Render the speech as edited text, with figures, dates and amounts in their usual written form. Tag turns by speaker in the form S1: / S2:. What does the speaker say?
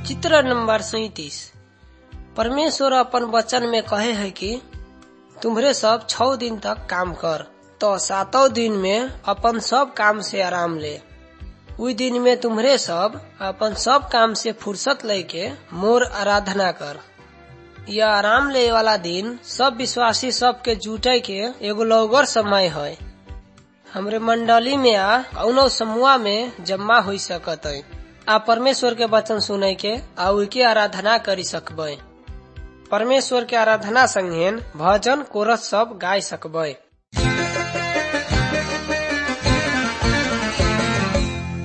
S1: चित्र नंबर 37। परमेश्वर अपन वचन में कहे है कि तुम्हारे सब 6 दिन तक काम कर, तो 7वें दिन में अपन सब काम से आराम ले। उस दिन में तुम्हारे सब अपन सब काम से फुर्सत लेके मोर आराधना कर। यह आराम ले वाला दिन सब विश्वासी सब के जुटे के एगो लौगर समय है। हमरे मंडली में कौनो समूह में जमा हो सकत है। आप परमेश्वर के वचन सुने के उनके आराधना करी सकबे। परमेश्वर के आराधना संगे भजन कोरस सब गाय सकबे।